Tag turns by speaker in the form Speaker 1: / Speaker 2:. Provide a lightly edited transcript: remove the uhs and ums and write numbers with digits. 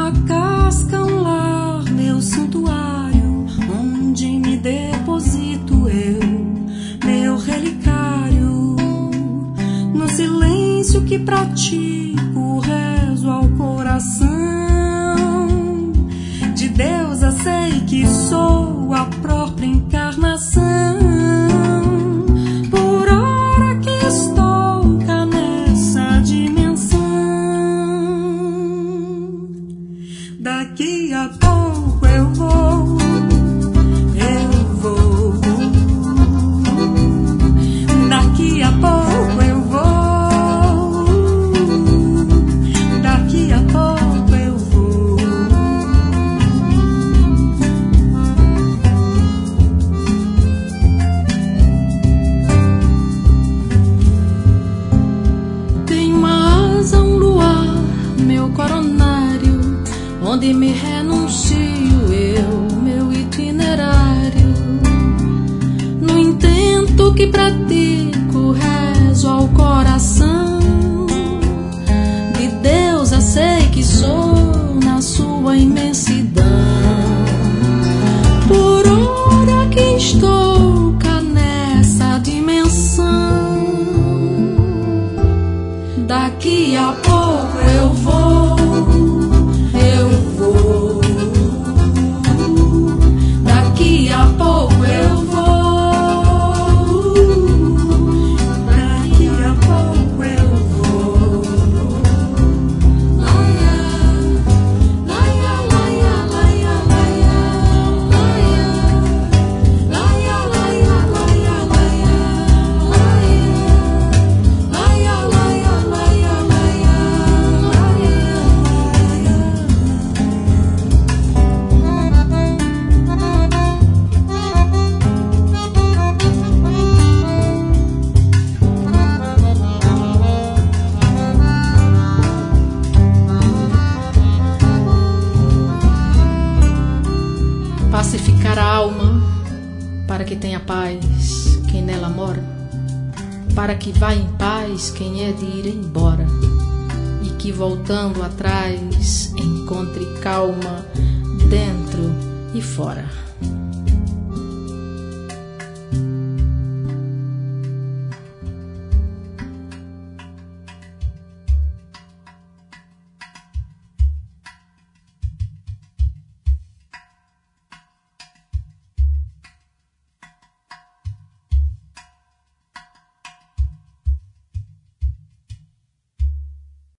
Speaker 1: Minha casca, um lar, meu santuário, onde me deposito eu, meu relicário. No silêncio que pratico, rezo ao coração. De Deus eu sei que sou a própria encarnação. Por hora que estou cá nessa dimensão. Daqui a pouco eu vou. Daqui a pouco eu vou. Daqui a pouco eu vou. Tem uma asa, um luar, meu coronário, onde me renuncio eu, meu itinerário. No intento que pratico, rezo ao coração. De Deus eu sei que sou na sua imensidão. Por hora que estou cá nessa dimensão. Daqui a pouco eu vou. Daqui a pouco eu vou. Daqui a pouco eu vou. Laia, laia, laia, laia, laia, laia, laia, laia, laia, laia, laia, laia, laia, laia. Pacificar a alma, para que tenha paz quem nela mora, para que vá em paz quem é de ir embora, e que voltando atrás encontre calma dentro e fora.